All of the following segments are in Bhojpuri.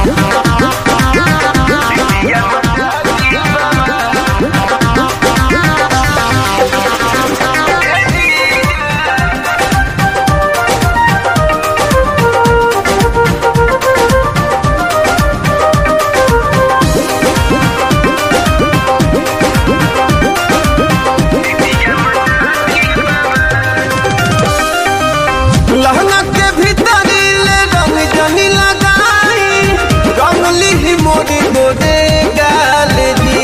लहंगा के भीतर ले रंग जनी लगाई, रंगली ही मोरे मोरे गाल दी।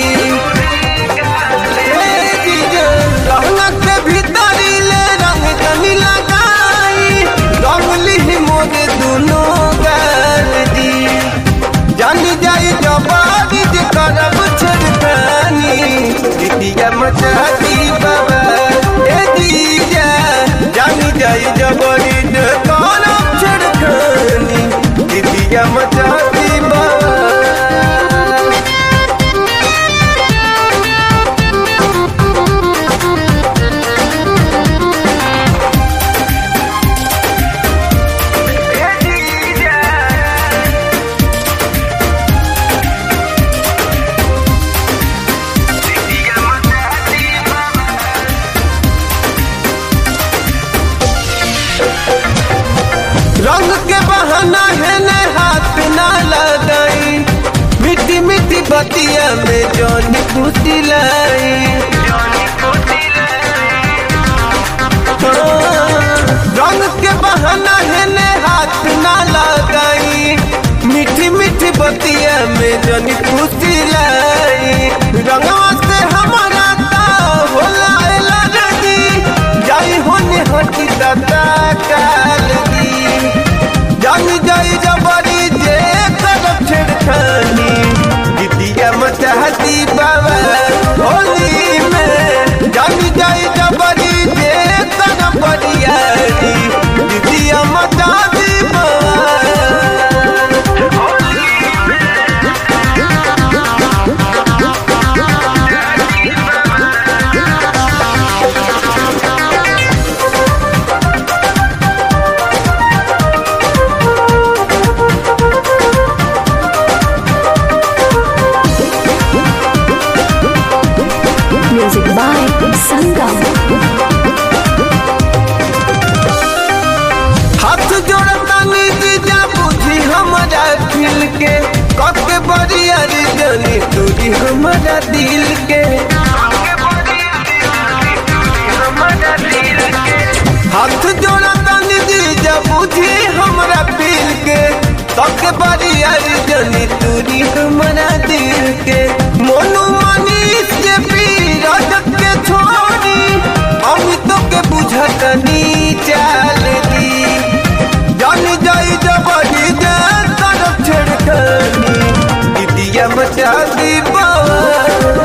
लहंगा के भीतर ले रंग जनी लगाई, रंगली ही मोरे दोनों गाल दी। जानी जाई जबादी जे करब छड़कानी, दीदिया मचाती बाबा ए दीजा। जानी जाई जबादी मचाती बाबा। रंग के बहाना है न हाथ ना लगाई, मिट्टी मिट्टी बतिया में जानी खुशी लाई। रंग के बहाना है न हाथ ना लगाई, मिट्टी मिट्टी बतिया में जानी खुशी लाई। रंगवा से हमारा ता होला एलर्जी, जाई होने हटी दाता काल दी। जानी जाई जबरी जे करब छेड़खानी, दीदिया मचाती बाबा होली में। जानी जाई जबरी जे करब बरियारी, दीदिया मचाती बाबा। Music by Sangam. हाथ जोड़ता जीजा बुझी हमारा दिल के, कके बरियारी जानी तुरी हमारा दिल के। हाथ जोड़ता जीजा बुझी हमारा दिल के, कके बरियारी जानी तुरी हमारा दिल के। मोनू मनीष के पीरज के छोड़ी, अमितों के बुझतनी चाल दी। जानी जाई जबरी जे तरफ छेड़खानी, दीदिया मचाती बाबा।